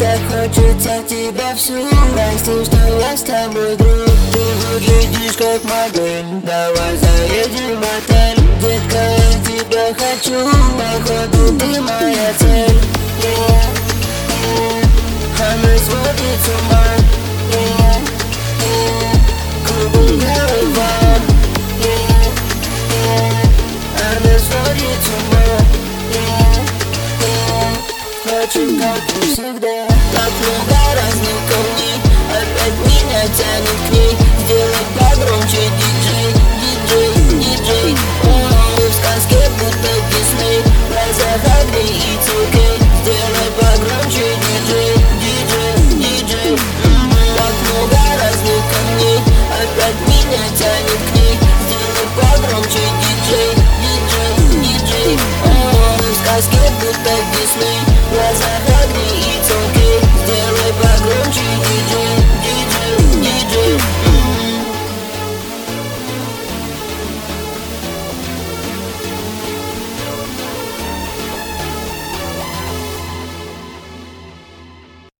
так хочется тебя всю. Прости, что я с тобой друг. Ты выглядишь как модель, давай заедем в отель. Детка, я тебя хочу, походу ты моя цель. Она сводит с ума, кругом голова. Она сводит с ума, очень как и всегда. Так много разных камней, опять меня тянет к ней. Сделай погромче, диджей, диджей, диджей. Ты в сказке будто Дисней, в глазах огни и цукей. Сделай погромче, диджей, диджей, диджей. Так много разных камней, опять меня тянет к ней. Сделай погромче, диджей, диджей, диджей. Ты в сказке будто Дисней.